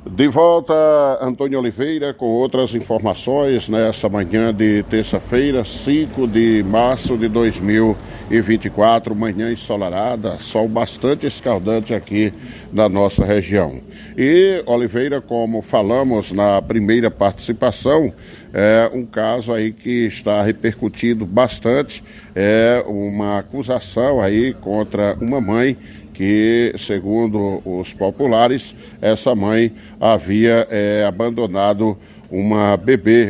De volta, Antônio Oliveira, com outras informações nessa manhã de terça-feira, 5 de março de 2024, manhã ensolarada, sol bastante escaldante aqui na nossa região. E, Oliveira, como falamos na primeira participação, é um caso aí que está repercutindo bastante, é uma acusação aí contra uma mãe que, segundo os populares, essa mãe havia abandonado um bebê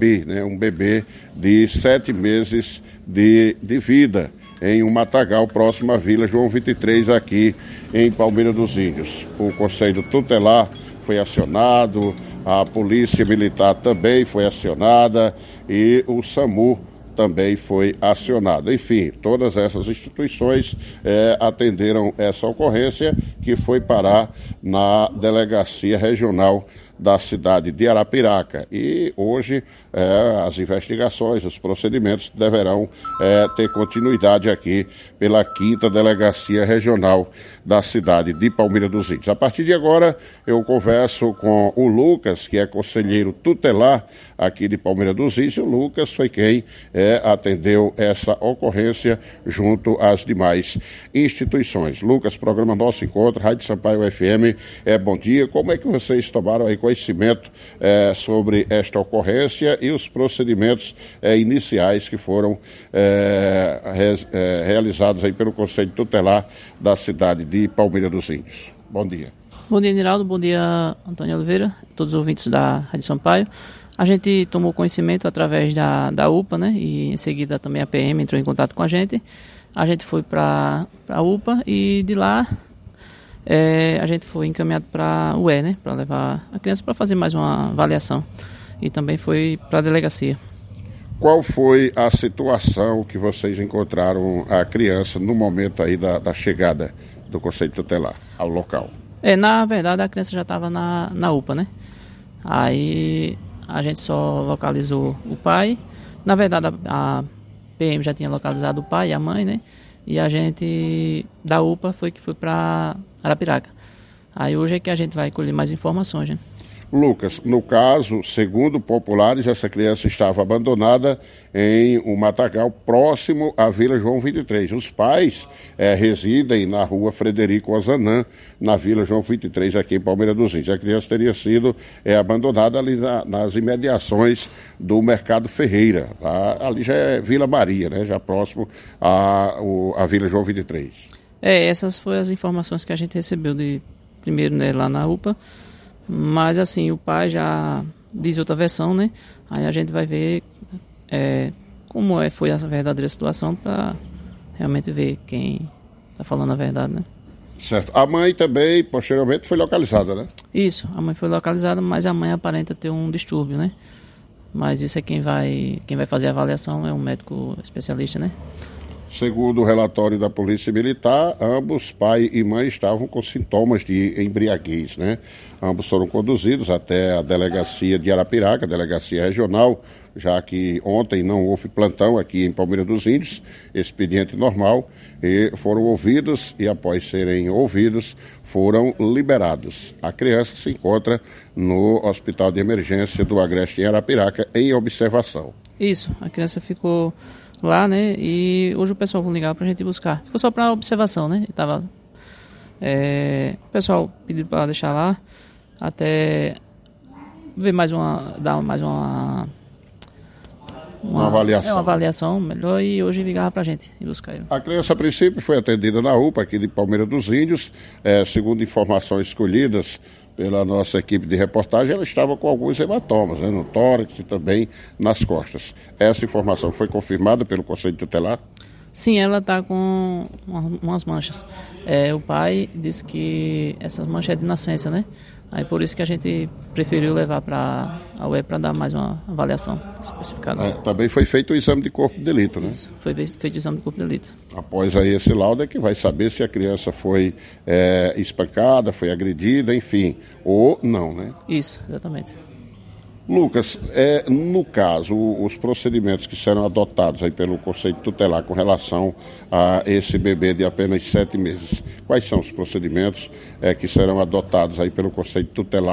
de 7 meses de vida em um matagal próximo à Vila João 23, aqui em Palmeira dos Índios. O Conselho Tutelar foi acionado, a Polícia Militar também foi acionada e o SAMU também foi acionado. Enfim, todas essas instituições atenderam essa ocorrência, que foi parar na Delegacia Regional da cidade de Arapiraca. E hoje as investigações, os procedimentos deverão ter continuidade aqui pela 5ª Delegacia Regional da cidade de Palmeira dos Índios. A partir de agora, eu converso com o Lucas, que é conselheiro tutelar aqui de Palmeira dos Índios. O Lucas foi quem atendeu essa ocorrência junto às demais instituições. Lucas, programa Nosso Encontro, Rádio Sampaio FM, bom dia. Como é que vocês tomaram aí conhecimento sobre esta ocorrência e os procedimentos iniciais que foram realizados aí pelo Conselho Tutelar da cidade de Palmeira dos Índios? Bom dia. Bom dia, Niraldo. Bom dia, Antônio Oliveira, todos os ouvintes da Rádio Sampaio. A gente tomou conhecimento através da UPA, né? E em seguida também a PM entrou em contato com a gente. A gente foi para a UPA e de lá a gente foi encaminhado para o UE, né? Para levar a criança para fazer mais uma avaliação. E também foi para a delegacia. Qual foi a situação que vocês encontraram a criança no momento aí da chegada do Conselho Tutelar ao local? Na verdade, a criança já estava na UPA, né? Aí a gente só localizou o pai. Na verdade, a PM já tinha localizado o pai e a mãe, né? E a gente, da UPA, foi para Arapiraca. Aí hoje é que a gente vai colher mais informações, né? Lucas, no caso, segundo populares, essa criança estava abandonada em um matagal próximo à Vila João 23. Os pais residem na rua Frederico Ozanam, na Vila João 23, aqui em Palmeira dos Índios. A criança teria sido abandonada ali nas imediações do Mercado Ferreira. Tá? Ali já é Vila Maria, né? Já próximo à Vila João 23. Essas foram as informações que a gente recebeu primeiro, né, lá na UPA. Mas assim, o pai já diz outra versão, né? Aí a gente vai ver como foi a verdadeira situação para realmente ver quem está falando a verdade, né? Certo. A mãe também, posteriormente, foi localizada, né? Isso, a mãe foi localizada, mas a mãe aparenta ter um distúrbio, né? Mas isso é quem vai fazer a avaliação, é um médico especialista, né? Segundo o relatório da Polícia Militar, ambos, pai e mãe, estavam com sintomas de embriaguez, né? Ambos foram conduzidos até a delegacia de Arapiraca, delegacia regional, já que ontem não houve plantão aqui em Palmeira dos Índios, expediente normal, e foram ouvidos e após serem ouvidos, foram liberados. A criança se encontra no Hospital de Emergência do Agreste em Arapiraca em observação. Isso, a criança ficou lá, né? E hoje o pessoal vai ligar pra gente buscar. Ficou só pra observação, né? O pessoal pediu pra deixar lá até ver dar mais uma avaliação. Uma avaliação melhor, e hoje ligava pra gente e buscar ele. A criança, a princípio, foi atendida na UPA aqui de Palmeira dos Índios. Segundo informações escolhidas pela nossa equipe de reportagem, ela estava com alguns hematomas, né, no tórax e também nas costas. Essa informação foi confirmada pelo Conselho Tutelar? Sim, ela está com umas manchas. O pai disse que essas manchas é de nascença, né? Aí por isso que a gente preferiu levar para a UE para dar mais uma avaliação especificada. Também foi feito o exame de corpo de delito, né? Isso, foi feito o exame de corpo de delito. Após aí esse laudo é que vai saber se a criança foi espancada, foi agredida, enfim, ou não, né? Isso, exatamente. Lucas, no caso, os procedimentos que serão adotados aí pelo Conselho Tutelar com relação a esse bebê de apenas 7 meses, quais são os procedimentos que serão adotados aí pelo Conselho Tutelar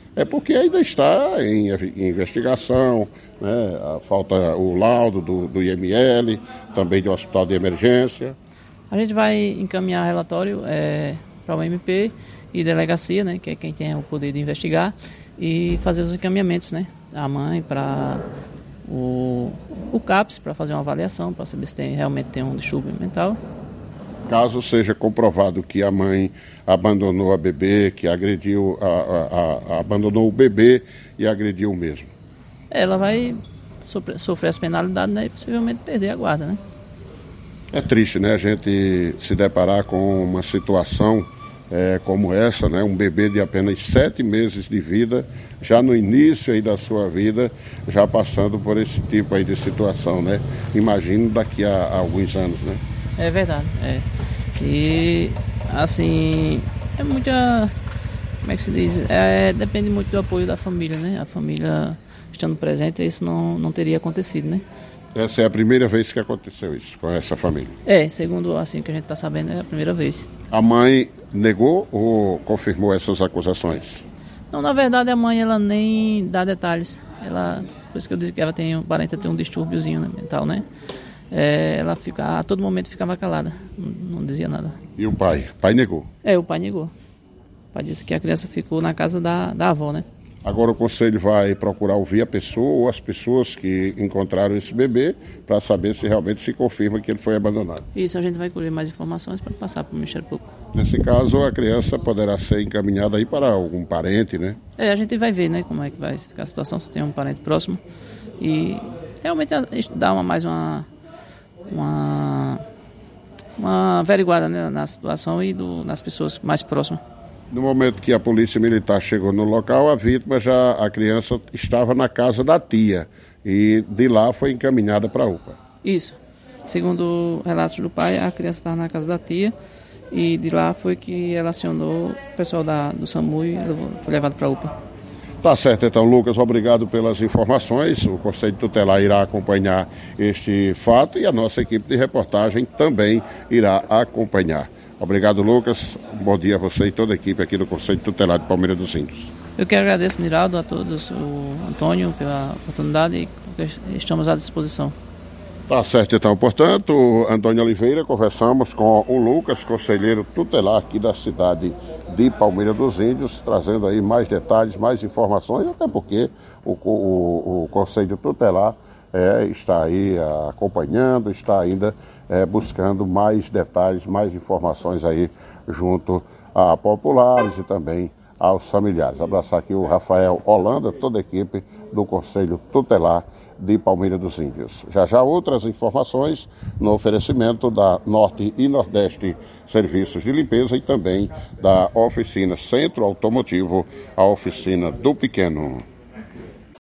É porque ainda está em investigação, né? Falta o laudo do IML, também do hospital de emergência. A gente vai encaminhar relatório para o MP e delegacia, né, que é quem tem o poder de investigar, e fazer os encaminhamentos, né, a mãe para o CAPS para fazer uma avaliação, para saber se realmente tem um distúrbio mental. Caso seja comprovado que a mãe abandonou a bebê, que agrediu, abandonou o bebê e agrediu o mesmo. Ela vai sofrer as penalidades, né, e possivelmente perder a guarda, né? É triste, né, a gente se deparar com uma situação como essa, né, um bebê de apenas 7 meses de vida, já no início aí da sua vida, já passando por esse tipo aí de situação, né? Imagino daqui a alguns anos, né? É verdade, E, assim, é muita... Como é que se diz? Depende muito do apoio da família, né? A família estando presente, isso não teria acontecido, né? Essa é a primeira vez que aconteceu isso com essa família? Segundo assim que a gente está sabendo, é a primeira vez. A mãe negou ou confirmou essas acusações? Não, na verdade a mãe ela nem dá detalhes. Por isso que eu disse que ela aparenta ter um distúrbiozinho, né, mental, né? Ela a todo momento ficava calada, não dizia nada. E o pai? O pai negou? O pai negou. O pai disse que a criança ficou na casa da avó, né? Agora o conselho vai procurar ouvir a pessoa ou as pessoas que encontraram esse bebê para saber se realmente se confirma que ele foi abandonado. Isso, a gente vai colher mais informações para passar para o Ministério Público. Nesse caso, a criança poderá ser encaminhada aí para algum parente, né? A gente vai ver, né, como é que vai ficar a situação, se tem um parente próximo. E realmente dá mais uma averiguada, né, na situação e nas pessoas mais próximas. No momento que a polícia militar chegou no local, a criança estava na casa da tia e de lá foi encaminhada para a UPA. Isso. Segundo relatos do pai, a criança estava na casa da tia e de lá foi que ela acionou o pessoal do SAMU e foi levado para a UPA. Tá certo, então, Lucas, obrigado pelas informações. O Conselho Tutelar irá acompanhar este fato e a nossa equipe de reportagem também irá acompanhar. Obrigado, Lucas. Um bom dia a você e toda a equipe aqui do Conselho Tutelar de Palmeira dos Índios. Eu quero agradecer, Niraldo, a todos, o Antônio, pela oportunidade e estamos à disposição. Tá certo, então. Portanto, Antônio Oliveira, conversamos com o Lucas, conselheiro tutelar aqui da cidade de Palmeira dos Índios, trazendo aí mais detalhes, mais informações, até porque o Conselho Tutelar está aí acompanhando, está ainda buscando mais detalhes, mais informações aí junto a populares e também aos familiares. Abraçar aqui o Rafael Holanda, toda a equipe do Conselho Tutelar de Palmeira dos Índios. Já outras informações no oferecimento da Norte e Nordeste Serviços de Limpeza e também da oficina Centro Automotivo, a oficina do Pequeno.